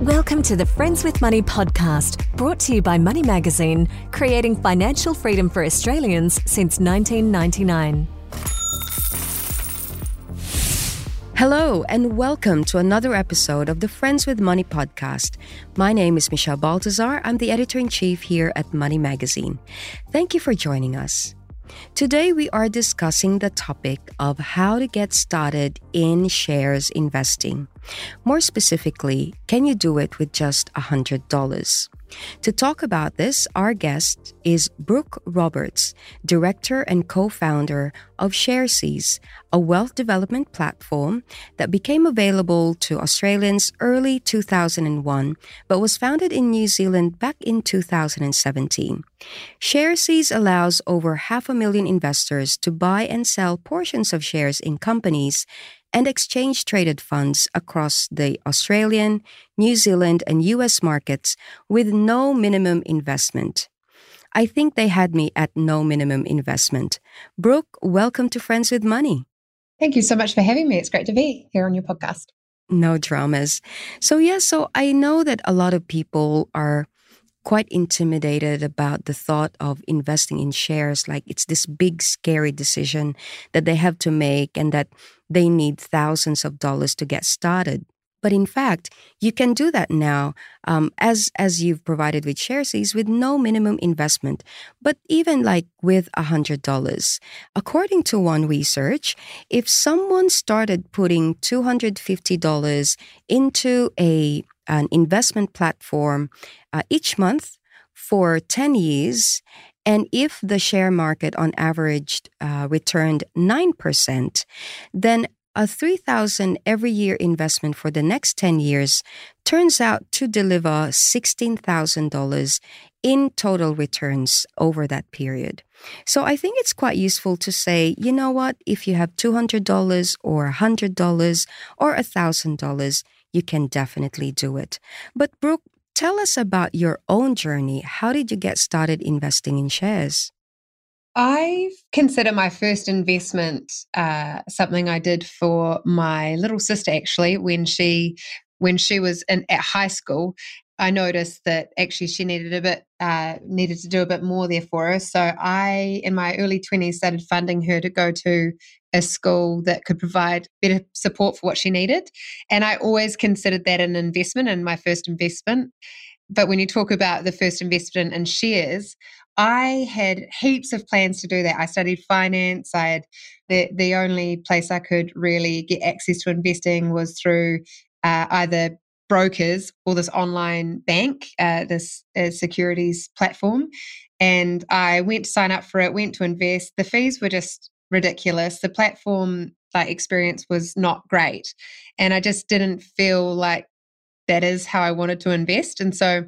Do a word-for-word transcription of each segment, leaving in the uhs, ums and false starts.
Welcome to the Friends with Money podcast, brought to you by Money Magazine, creating financial freedom for Australians since nineteen ninety-nine. Hello, and welcome to another episode of the Friends with Money podcast. My name is Michelle Baltazar. I'm the editor-in-chief here at Money Magazine. Thank you for joining us. Today, we are discussing the topic of how to get started in shares investing. More specifically, can you do it with just one hundred dollars? To talk about this, our guest is Brooke Roberts, director and co-founder of Sharesies, a wealth development platform that became available to Australians early two thousand one, but was founded in New Zealand back in two thousand seventeen. Sharesies allows over half a million investors to buy and sell portions of shares in companies and exchange-traded funds across the Australian, New Zealand, and U S markets with no minimum investment. I think they had me at no minimum investment. Brooke, welcome to Friends with Money. Thank you so much for having me. It's great to be here on your podcast. No dramas. So yeah, so I know that a lot of people are quite intimidated about the thought of investing in shares, like it's this big, scary decision that they have to make and that they need thousands of dollars to get started. But in fact, you can do that now, um, as as you've provided with Sharesies, with no minimum investment, but even like with one hundred dollars. According to one research, if someone started putting two hundred fifty dollars into a an investment platform uh, each month for ten years, and if the share market on average uh, returned nine percent, then a three thousand dollars every year investment for the next ten years turns out to deliver sixteen thousand dollars in total returns over that period. So I think it's quite useful to say, you know what, if you have two hundred dollars or one hundred dollars or one thousand dollars, you can definitely do it. But Brooke, tell us about your own journey. How did you get started investing in shares? I consider my first investment uh, something I did for my little sister, actually, when she when she was in, at high school. I noticed that actually she needed a bit uh, needed to do a bit more there for her. So I, in my early twenties, started funding her to go to a school that could provide better support for what she needed. And I always considered that an investment in my first investment. But when you talk about the first investment in shares, I had heaps of plans to do that. I studied finance. I had the the only place I could really get access to investing was through uh, either brokers or this online bank, uh, this uh, securities platform. And I went to sign up for it, went to invest. The fees were just ridiculous. The platform like experience was not great. And I just didn't feel like that is how I wanted to invest. And so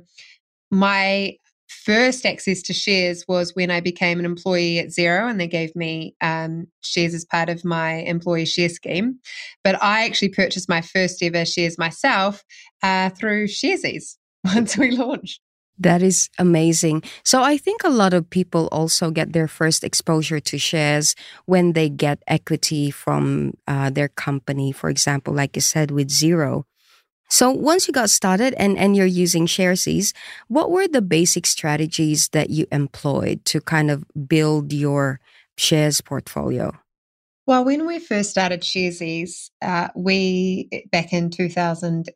my first access to shares was when I became an employee at Xero, and they gave me um, shares as part of my employee share scheme. But I actually purchased my first ever shares myself uh, through Sharesies once we launched. That is amazing. So I think a lot of people also get their first exposure to shares when they get equity from uh, their company, for example, like you said, with Xero. So once you got started and, and you're using Sharesies, what were the basic strategies that you employed to kind of build your shares portfolio? Well, when we first started Sharesies, uh, we, back in two thousand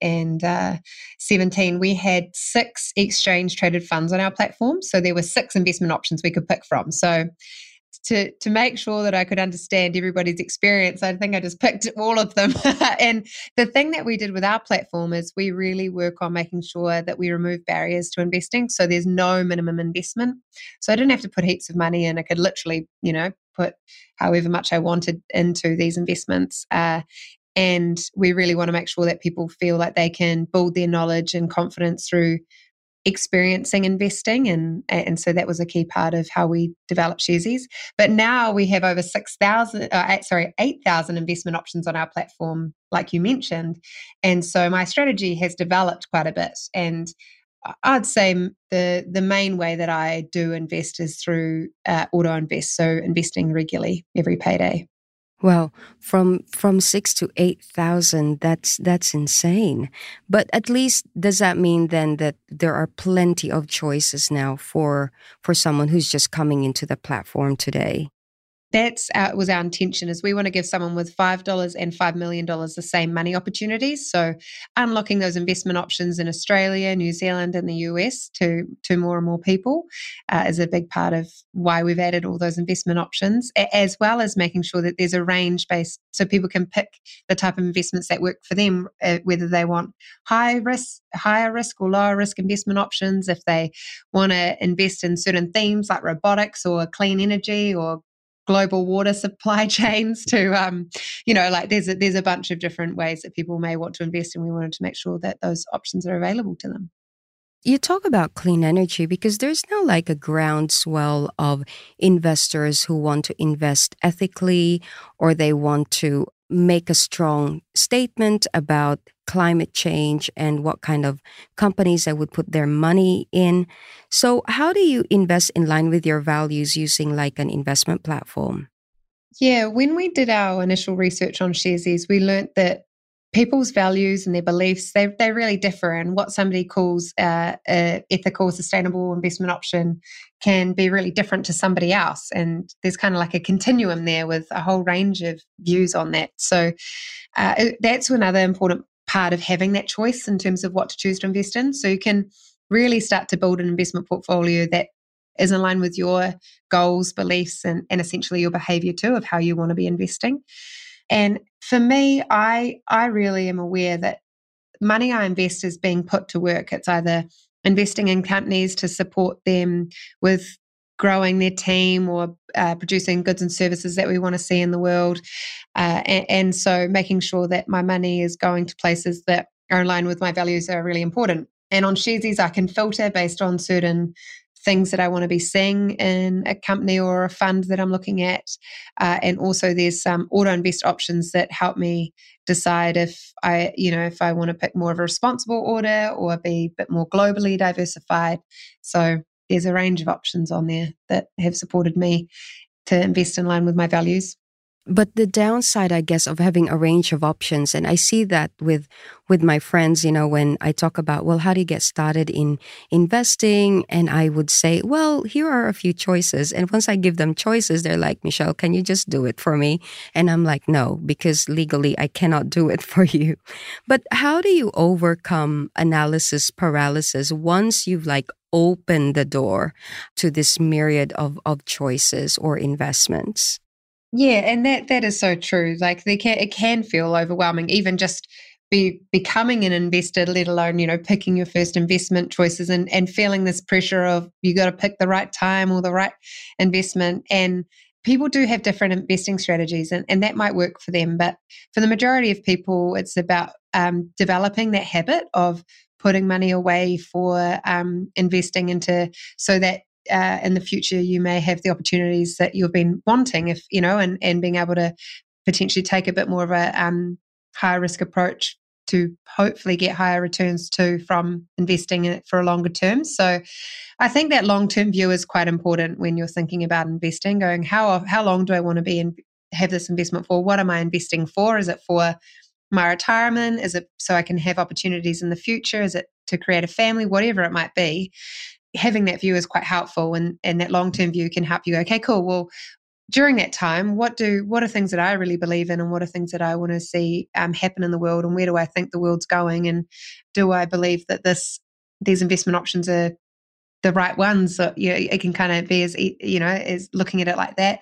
seventeen, we had six exchange-traded funds on our platform. So there were six investment options we could pick from. So to to make sure that I could understand everybody's experience, I think I just picked all of them. And the thing that we did with our platform is we really work on making sure that we remove barriers to investing. So there's no minimum investment. So I didn't have to put heaps of money in. I could literally, you know, put however much I wanted into these investments. Uh, and we really want to make sure that people feel like they can build their knowledge and confidence through experiencing investing, and and so that was a key part of how we developed Sharesies. But now we have over six thousand, uh, eight, sorry, eight thousand investment options on our platform, like you mentioned, and so my strategy has developed quite a bit. And I'd say the the main way that I do invest is through uh, auto invest, so investing regularly every payday. Well, from from six to eight thousand, that's that's insane. But at least does that mean then that there are plenty of choices now for for someone who's just coming into the platform today? That's our, was our intention is we want to give someone with five dollars and five million dollars the same money opportunities. So unlocking those investment options in Australia, New Zealand and the U S to, to more and more people uh, is a big part of why we've added all those investment options, a- as well as making sure that there's a range based so people can pick the type of investments that work for them, uh, whether they want high risk, higher risk or lower risk investment options, if they want to invest in certain themes like robotics or clean energy or global water supply chains to um you know like there's a, there's a bunch of different ways that people may want to invest, and we wanted to make sure that those options are available to them. You talk about clean energy because there's now like a groundswell of investors who want to invest ethically, or they want to make a strong statement about climate change and what kind of companies they would put their money in. So, how do you invest in line with your values using like an investment platform? Yeah, when we did our initial research on Sharesies, we learned that people's values and their beliefs, they they really differ, and what somebody calls uh, a ethical, sustainable investment option can be really different to somebody else. And there's kind of like a continuum there with a whole range of views on that. So uh, it- that's another important part of having that choice in terms of what to choose to invest in. So you can really start to build an investment portfolio that is in line with your goals, beliefs, and, and essentially your behavior too of how you want to be investing. And for me, I I really am aware that money I invest is being put to work. It's either investing in companies to support them with growing their team or uh, producing goods and services that we want to see in the world. Uh, and, and so making sure that my money is going to places that are in line with my values are really important. And on Sharesies, I can filter based on certain things that I want to be seeing in a company or a fund that I'm looking at. Uh, and also there's some auto invest options that help me decide if I, you know, if I want to pick more of a responsible order or be a bit more globally diversified. So there's a range of options on there that have supported me to invest in line with my values. But the downside, I guess, of having a range of options, and I see that with with my friends, you know, when I talk about, well, how do you get started in investing? And I would say, well, here are a few choices. And once I give them choices, they're like, Michelle, can you just do it for me? And I'm like, no, because legally I cannot do it for you. But how do you overcome analysis paralysis once you've like opened the door to this myriad of, of choices or investments? Yeah, and that that is so true. Like they can, it can feel overwhelming, even just be becoming an investor, let alone, you know, picking your first investment choices and and feeling this pressure of you got to pick the right time or the right investment. And people do have different investing strategies, and, and that might work for them. But for the majority of people, it's about um, developing that habit of putting money away for um, investing into so that uh, in the future you may have the opportunities that you've been wanting, if you know, and and being able to potentially take a bit more of a um, higher risk approach to hopefully get higher returns too from investing in it for a longer term. So I think that long term view is quite important when you're thinking about investing. Going how how long do I want to be and have this investment for? What am I investing for? Is it for my retirement? Is it so I can have opportunities in the future? Is it to create a family? Whatever it might be, having that view is quite helpful, and, and that long-term view can help you go, okay, cool. Well, during that time, what do what are things that I really believe in, and what are things that I want to see um, happen in the world, and where do I think the world's going, and do I believe that this these investment options are the right ones? So, you know, it can kind of be as you know as looking at it like that,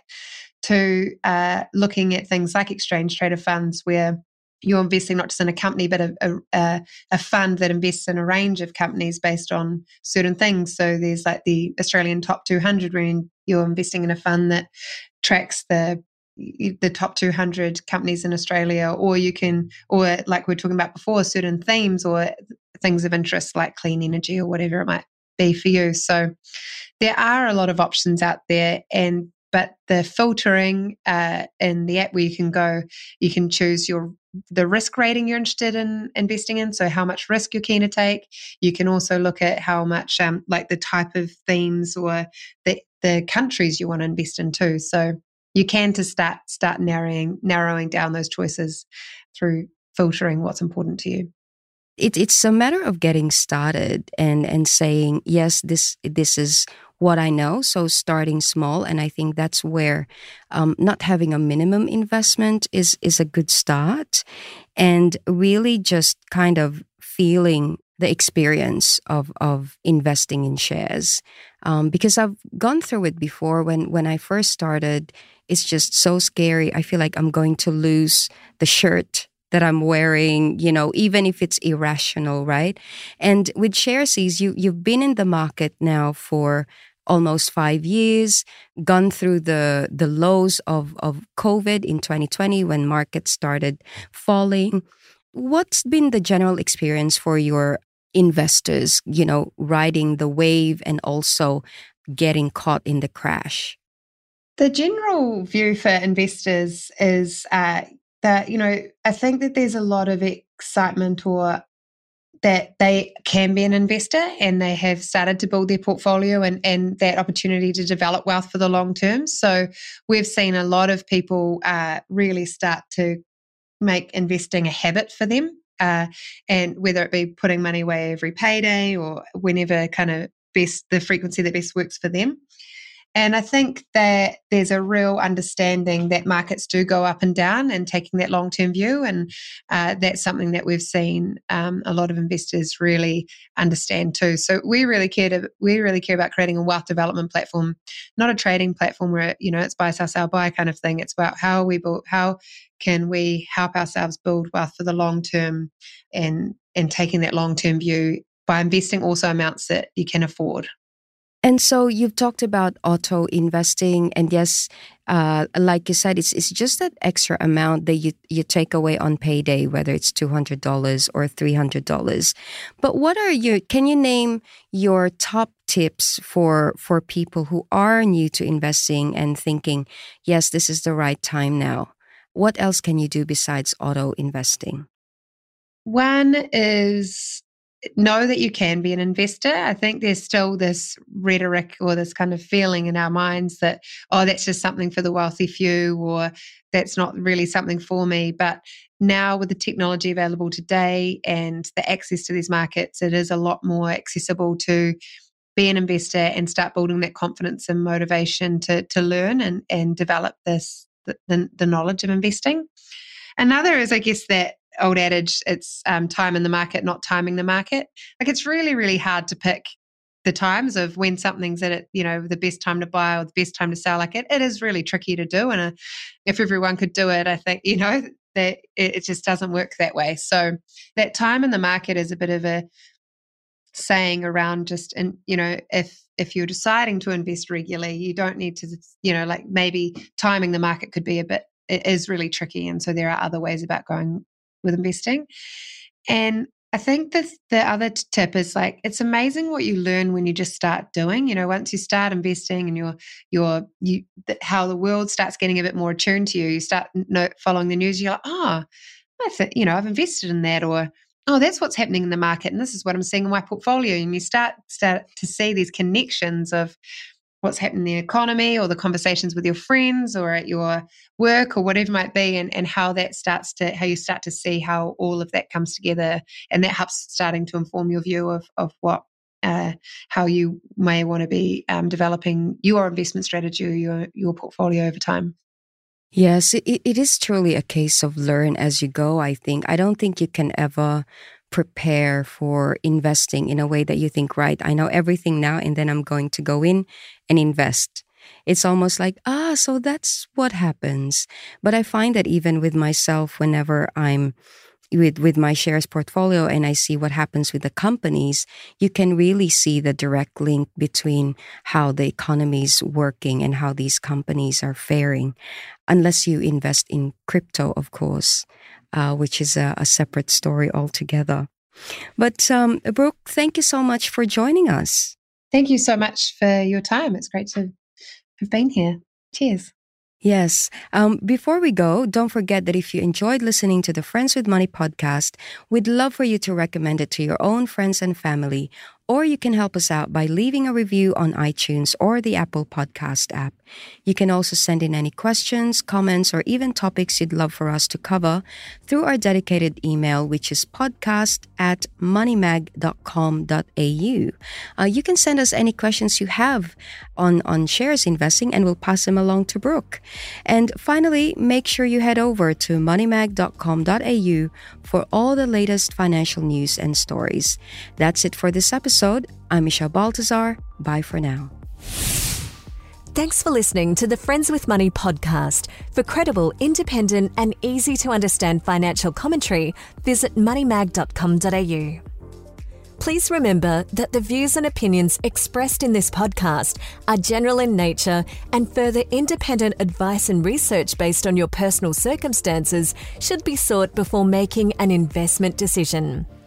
to uh, looking at things like exchange traded funds where you're investing not just in a company, but a, a, a fund that invests in a range of companies based on certain things. So there's like the Australian top two hundred, where you're investing in a fund that tracks the the top two hundred companies in Australia, or you can, or like we were talking about before, certain themes or things of interest like clean energy or whatever it might be for you. So there are a lot of options out there, and but the filtering uh, in the app where you can go, you can choose your the risk rating you're interested in investing in. So how much risk you're keen to take. You can also look at how much, um, like the type of themes or the the countries you want to invest in too. So you can to start start narrowing narrowing down those choices through filtering what's important to you. It, it's a matter of getting started and and saying, yes, this this is what I know. So starting small, and I think that's where um, not having a minimum investment is is a good start, and really just kind of feeling the experience of of investing in shares, um, because I've gone through it before. When when I first started, it's just so scary. I feel like I'm going to lose the shirt that I'm wearing, you know, even if it's irrational, right? And with Sharesies, you you've been in the market now for almost five years, gone through the the lows of of COVID in twenty twenty when markets started falling. What's been the general experience for your investors, you know, riding the wave and also getting caught in the crash? The general view for investors is uh, that, you know, I think that there's a lot of excitement or that they can be an investor and they have started to build their portfolio and, and that opportunity to develop wealth for the long term. So we've seen a lot of people uh, really start to make investing a habit for them. Uh, and whether it be putting money away every payday or whenever kind of best, the frequency that best works for them. And I think that there's a real understanding that markets do go up and down and taking that long-term view. And uh, that's something that we've seen um, a lot of investors really understand too. So we really care to, we really care about creating a wealth development platform, not a trading platform where, you know, it's buy, sell, sell, buy kind of thing. It's about how we build, how can we help ourselves build wealth for the long term and, and taking that long-term view by investing also amounts that you can afford. And so you've talked about auto investing, and yes, uh, like you said, it's it's just that extra amount that you you take away on payday, whether it's two hundred dollars or three hundred dollars. But what are your? Can you name your top tips for for people who are new to investing and thinking, yes, this is the right time now? What else can you do besides auto investing? One is know that you can be an investor. I think there's still this rhetoric or this kind of feeling in our minds that, oh, that's just something for the wealthy few, or that's not really something for me. But now with the technology available today and the access to these markets, it is a lot more accessible to be an investor and start building that confidence and motivation to, to learn and, and develop this, the, the knowledge of investing. Another is, I guess, that old adage, it's um, time in the market, not timing the market. Like it's really, really hard to pick the times of when something's at it, you know, the best time to buy or the best time to sell. Like it, it is really tricky to do. And uh, if everyone could do it, I think, you know, that it, it just doesn't work that way. So that time in the market is a bit of a saying around just, and, you know, if, if you're deciding to invest regularly, you don't need to, you know, like maybe timing the market could be a bit, it is really tricky. And so there are other ways about going with investing. And I think that the other tip is like, it's amazing what you learn when you just start doing, you know, once you start investing and you're, you're, you, how the world starts getting a bit more attuned to you, you start know, following the news, you're like, oh, I think, you know, I've invested in that, or, oh, that's what's happening in the market. And this is what I'm seeing in my portfolio. And you start, start to see these connections of what's happening in the economy or the conversations with your friends or at your work or whatever it might be, and, and how that starts to, how you start to see how all of that comes together, and that helps starting to inform your view of, of what, uh, how you may want to be um, developing your investment strategy or your, your portfolio over time. Yes, it, it is truly a case of learn as you go, I think. I don't think you can ever prepare for investing in a way that you think, right, I know everything now and then I'm going to go in and invest. It's almost like, ah, so that's what happens. But I find that even with myself, whenever I'm with, with my shares portfolio and I see what happens with the companies, you can really see the direct link between how the economy is working and how these companies are faring. Unless you invest in crypto, of course. Uh, which is a, a separate story altogether. But um, Brooke, thank you so much for joining us. Thank you so much for your time. It's great to have been here. Cheers. Yes. Um, before we go, don't forget that if you enjoyed listening to the Friends with Money podcast, we'd love for you to recommend it to your own friends and family, or you can help us out by leaving a review on iTunes or the Apple Podcast app. You can also send in any questions, comments, or even topics you'd love for us to cover through our dedicated email, which is podcast at moneymag dot com dot a u. Uh, you can send us any questions you have on, on shares investing, and we'll pass them along to Brooke. And finally, make sure you head over to moneymag dot com dot a u for all the latest financial news and stories. That's it for this episode. I'm Michelle Baltazar. Bye for now. Thanks for listening to the Friends with Money podcast. For credible, independent, and easy to understand financial commentary, visit moneymag dot com dot a u. Please remember that the views and opinions expressed in this podcast are general in nature, and further independent advice and research based on your personal circumstances should be sought before making an investment decision.